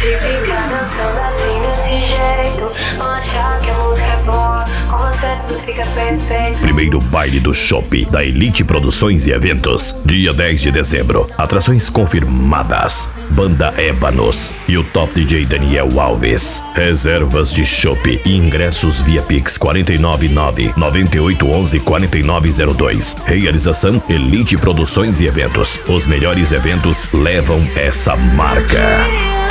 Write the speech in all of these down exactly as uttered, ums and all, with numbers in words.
Se ficar dançando assim desse jeito, vão achar que a música é boa, com você tudo fica perfeito. Primeiro baile do Chopp da Elite Produções e Eventos, dia dez de dezembro. Atrações confirmadas: Banda Ébanos e o top D J Daniel Alves. Reservas de Chopp e ingressos via Pix quatro nove nove, nove oito um um, quatro nove zero dois. Realização Elite Produções e Eventos. Os melhores eventos levam essa marca.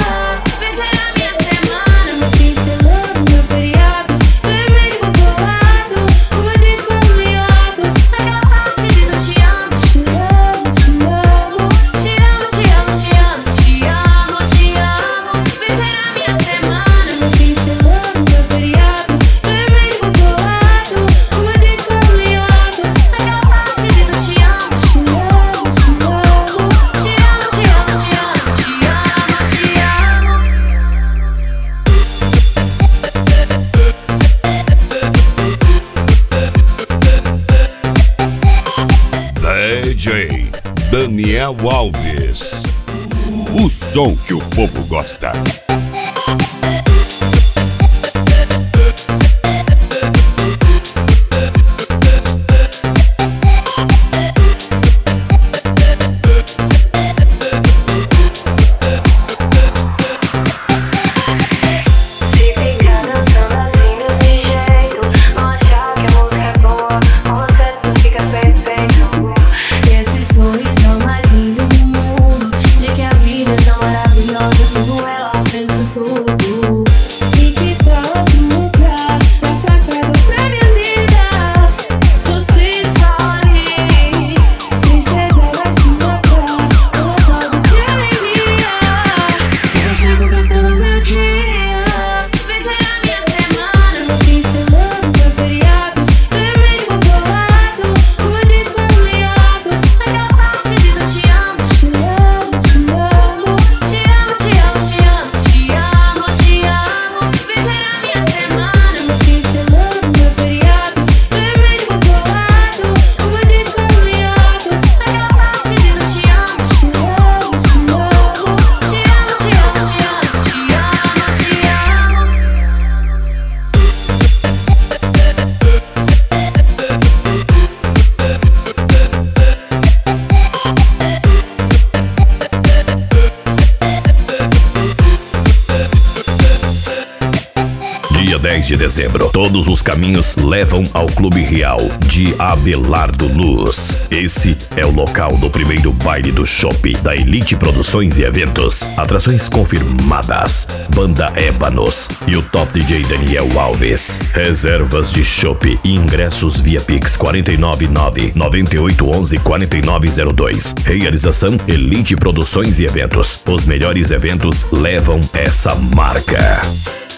D J Daniel Alves, o som que o povo gosta. Dia dez de dezembro, todos os caminhos levam ao Clube Real de Abelardo Luz. Esse é o local do primeiro baile do Chopp da Elite Produções e Eventos. Atrações confirmadas: Banda Ébanos e o top D J Daniel Alves. Reservas de Chopp e ingressos via Pix quatro nove nove, nove oito um um, quatro nove zero dois. Realização Elite Produções e Eventos. Os melhores eventos levam essa marca.